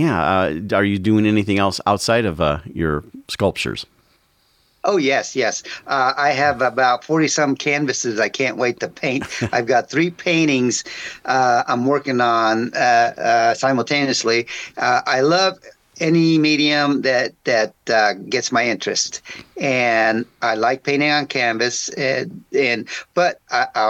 you doing anything else outside of your sculptures? Oh, yes. I have about 40-some canvases I can't wait to paint. I've got 3 paintings I'm working on simultaneously. I love any medium that gets my interest, and I like painting on canvas. But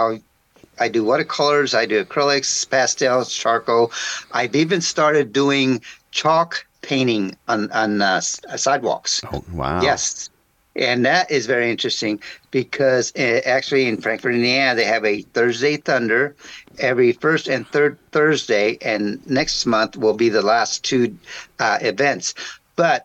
I do watercolors, I do acrylics, pastels, charcoal. I've even started doing chalk painting on sidewalks. Oh, wow! Yes. And that is very interesting because actually in Frankfort, Indiana, they have a Thursday Thunder every first and third Thursday, and next month will be the last 2 events. But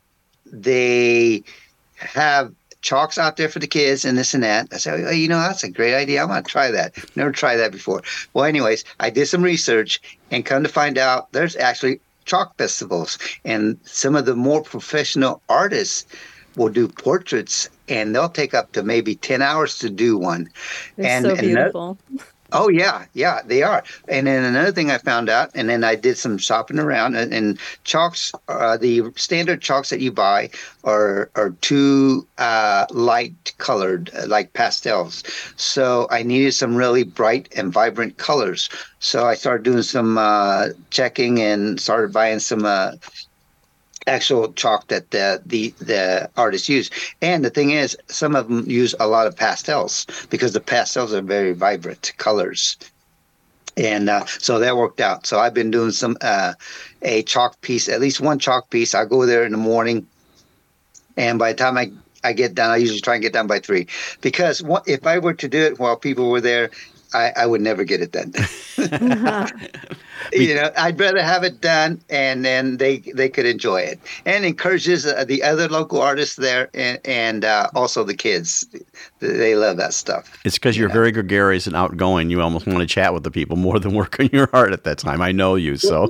they have chalks out there for the kids and this and that. I said, that's a great idea. I want to try that. Never tried that before. Well, anyways, I did some research and come to find out there's actually chalk festivals, and some of the more professional artists will do portraits, and they'll take up to maybe 10 hours to do one. It's so beautiful. Oh, yeah, they are. And then another thing I found out, and then I did some shopping around, and chalks, the standard chalks that you buy are too light colored, like pastels. So I needed some really bright and vibrant colors. So I started doing some checking and started buying some actual chalk that the artists use. And the thing is, some of them use a lot of pastels because the pastels are very vibrant colors. And so that worked out. So I've been doing some a chalk piece, at least one chalk piece. I go there in the morning, and by the time I get done, I usually try and get done by 3. Because if I were to do it while people were there, I would never get it done. I'd rather have it done, and then they could enjoy it, and encourages the other local artists there, and also the kids. They love that stuff. It's because you're very gregarious and outgoing. You almost want to chat with the people more than work on your art at that time. I know you, so.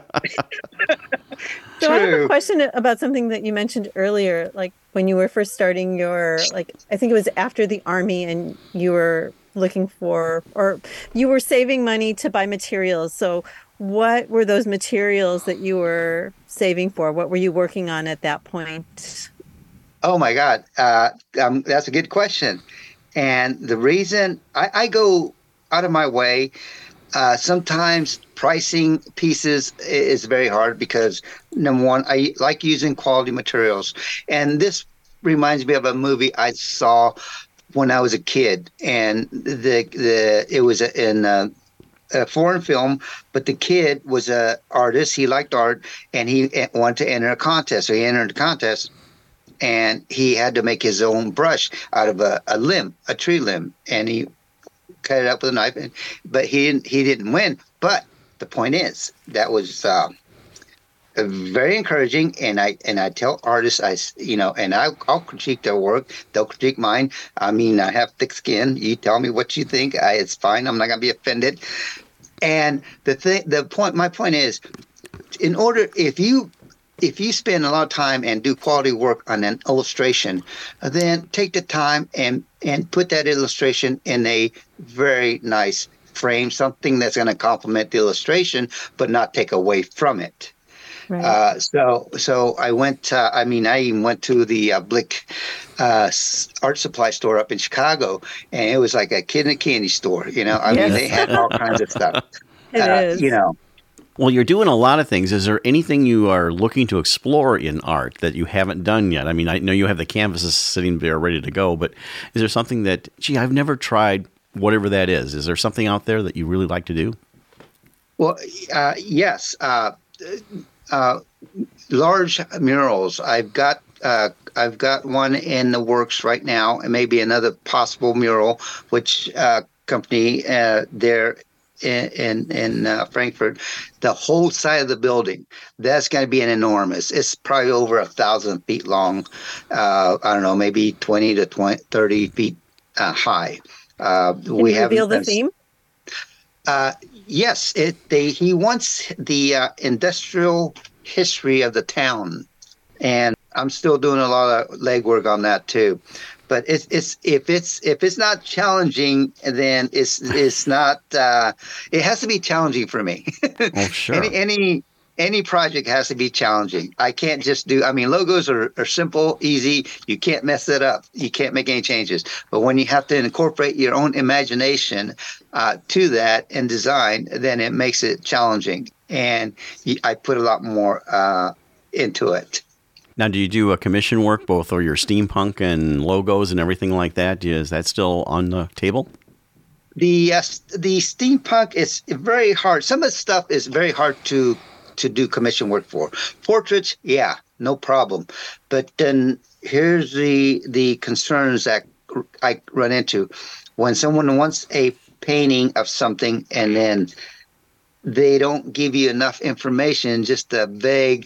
So I have a question about something that you mentioned earlier, like when you were first starting your, I think it was after the Army, and you were looking for, or you were saving money to buy materials. So what were those materials that you were saving for? What were you working on at that point? Oh my God. That's a good question. And the reason I go out of my way, sometimes pricing pieces is very hard because, number one, I like using quality materials. And this reminds me of a movie I saw when I was a kid, and it was in a foreign film, but the kid was an artist. He liked art, and he wanted to enter a contest. So he entered a contest, and he had to make his own brush out of a tree limb, and he cut it up with a knife. But he didn't win. But the point is, that was very encouraging, and I tell artists, I'll critique their work. They'll critique mine. I mean, I have thick skin. You tell me what you think. It's fine. I'm not gonna be offended. And my point is, if you spend a lot of time and do quality work on an illustration, then take the time and put that illustration in a very nice frame, something that's going to complement the illustration, but not take away from it. Right. So I went. I even went to the Blick art supply store up in Chicago, and it was like a kid in a candy store. They had all kinds of stuff. It is. Well, you're doing a lot of things. Is there anything you are looking to explore in art that you haven't done yet? I mean, I know you have the canvases sitting there ready to go, but is there something that, I've never tried whatever that is? Is there something out there that you really like to do? Well, yes. Large murals. I've got one in the works right now, and maybe another possible mural, which company there in Frankfurt, the whole side of the building, that's going to be an enormous. It's probably over 1,000 feet long. I don't know, maybe 20 to 30 feet high. Can you reveal the theme? Yes, he wants the industrial history of the town, and I'm still doing a lot of legwork on that too. But if it's not challenging, then it's not. It has to be challenging for me. Oh, sure. Any project has to be challenging. I can't just do. I mean, logos are simple, easy. You can't mess it up. You can't make any changes. But when you have to incorporate your own imagination to that and design, then it makes it challenging. And I put a lot more into it. Now, do you do a commission work, both for your steampunk and logos and everything like that? Is that still on the table? The steampunk is very hard. Some of the stuff is very hard to do commission work for. Portraits, yeah, no problem. But then here's the concerns that I run into. When someone wants a painting of something and then they don't give you enough information, just a vague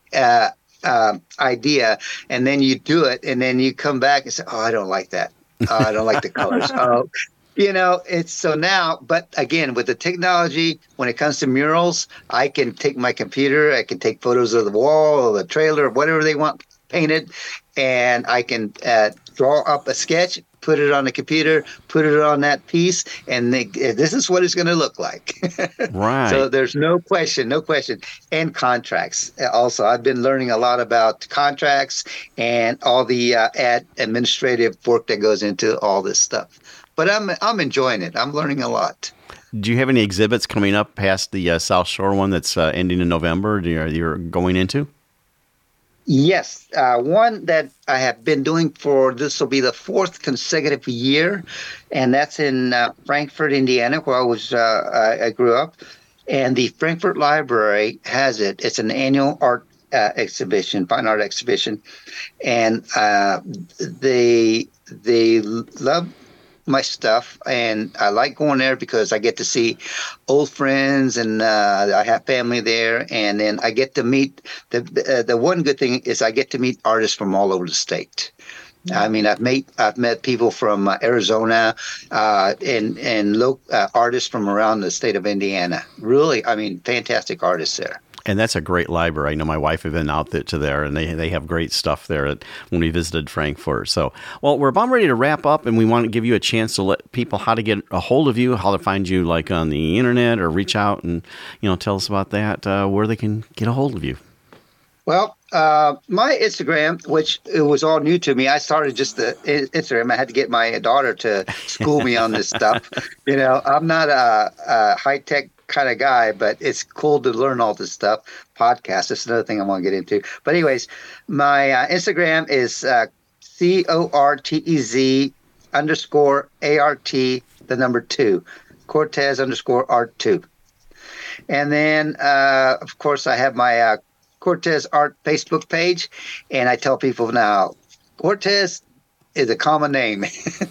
idea, and then you do it, and then you come back and say, "Oh, I don't like that. Oh, I don't like the colors." It's so now. But again, with the technology, when it comes to murals, I can take my computer, I can take photos of the wall or the trailer, whatever they want painted, and I can draw up a sketch, put it on the computer, put it on that piece, and this is what it's going to look like. Right. So there's no question. And contracts. Also, I've been learning a lot about contracts and all the administrative work that goes into all this stuff. But I'm enjoying it. I'm learning a lot. Do you have any exhibits coming up past the South Shore one that's ending in November you're going into? Yes, one that I have been doing this will be the 4th consecutive year, and that's in Frankfurt, Indiana, where I grew up. And the Frankfurt Library has it. It's an annual art exhibition, fine art exhibition, and they love my stuff, and I like going there because I get to see old friends, and I have family there, and then I get to meet the one good thing is I get to meet artists from all over the state. I mean, I've met people from Arizona and local artists from around the state of Indiana. Really, I mean, fantastic artists there. And that's a great library. I know my wife had been out to there, and they have great stuff there when we visited Frankfurt. So, well, we're about ready to wrap up, and we want to give you a chance to let people how to get a hold of you, how to find you, like on the internet, or reach out and tell us about that, where they can get a hold of you. Well, my Instagram, which it was all new to me, I started just the Instagram. I had to get my daughter to school me on this stuff. I'm not a high-tech kind of guy, but it's cool to learn all this stuff. Podcast, that's another thing I want to get into. But anyways, my Instagram is Cortez_ART2, Cortez_art2. And then, of course, I have my Cortez Art Facebook page, and I tell people now, Cortez is a common name.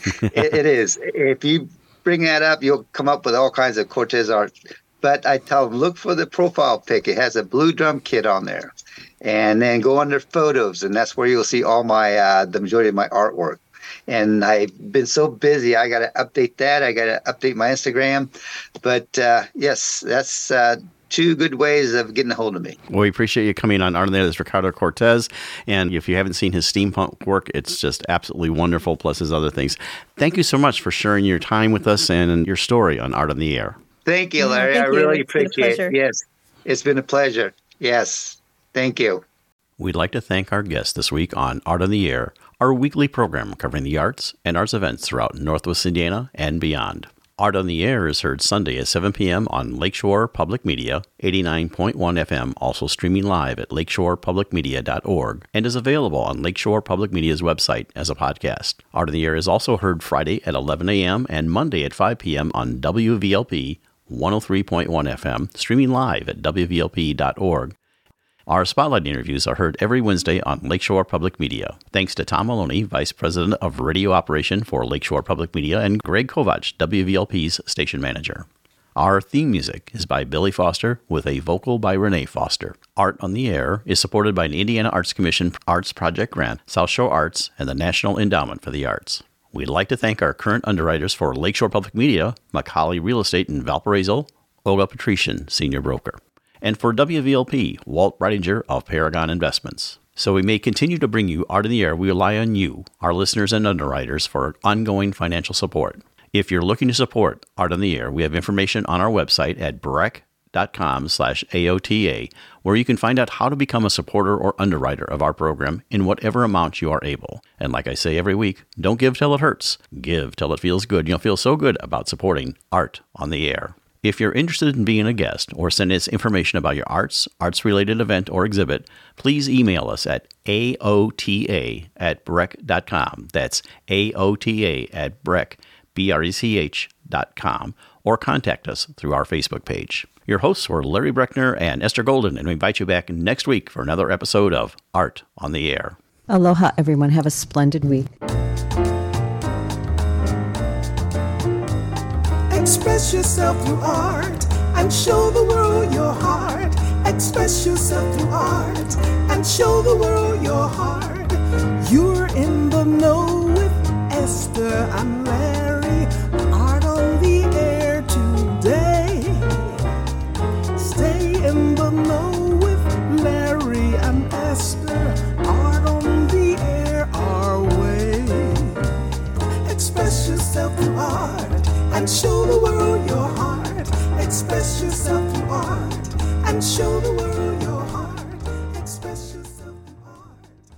It is. If you bring that up, you'll come up with all kinds of Cortez art. But I tell them, look for the profile pic. It has a blue drum kit on there. And then go under photos, and that's where you'll see all my the majority of my artwork. And I've been so busy, I got to update that. I got to update my Instagram. But yes, that's two good ways of getting a hold of me. Well, we appreciate you coming on Art on the Air. This is Ricardo Cortez. And if you haven't seen his steampunk work, it's just absolutely wonderful, plus his other things. Thank you so much for sharing your time with us and your story on Art on the Air. Thank you, Larry. I really appreciate it. Yes, it's been a pleasure. Yes, thank you. We'd like to thank our guest this week on Art on the Air, our weekly program covering the arts and arts events throughout Northwest Indiana and beyond. Art on the Air is heard Sunday at 7 p.m. on Lakeshore Public Media, 89.1 FM, also streaming live at lakeshorepublicmedia.org, and is available on Lakeshore Public Media's website as a podcast. Art on the Air is also heard Friday at 11 a.m. and Monday at 5 p.m. on WVLP 103.1 FM, streaming live at wvlp.org. Our Spotlight interviews are heard every Wednesday on Lakeshore Public Media. Thanks to Tom Maloney, Vice President of Radio Operation for Lakeshore Public Media, and Greg Kovach, WVLP's Station Manager. Our theme music is by Billy Foster with a vocal by Renee Foster. Art on the Air is supported by an Indiana Arts Commission Arts Project Grant, South Shore Arts, and the National Endowment for the Arts. We'd like to thank our current underwriters for Lakeshore Public Media, Macaulay Real Estate in Valparaiso, Olga Patrician, Senior Broker. And for WVLP, Walt Reidinger of Paragon Investments. So we may continue to bring you Art in the Air. We rely on you, our listeners and underwriters, for ongoing financial support. If you're looking to support Art in the Air, we have information on our website at breck.com/AOTA, where you can find out how to become a supporter or underwriter of our program in whatever amount you are able. And like I say every week, don't give till it hurts. Give till it feels good. You'll feel so good about supporting Art on the Air. If you're interested in being a guest or send us information about your arts-related event or exhibit, please email us at aota@breck.com. That's aota@breck.com, or contact us through our Facebook page. Your hosts were Larry Breckner and Esther Golden, and we invite you back next week for another episode of Art on the Air. Aloha, everyone. Have a splendid week. Express yourself through art and show the world your heart. Express yourself through art and show the world your heart. You're in the know with Esther and Larry. Art on the Air today. Stay in the know with Larry and Esther. Art on the Air our way. Express yourself through art and show the world your heart. Express yourself through art and show the world your heart.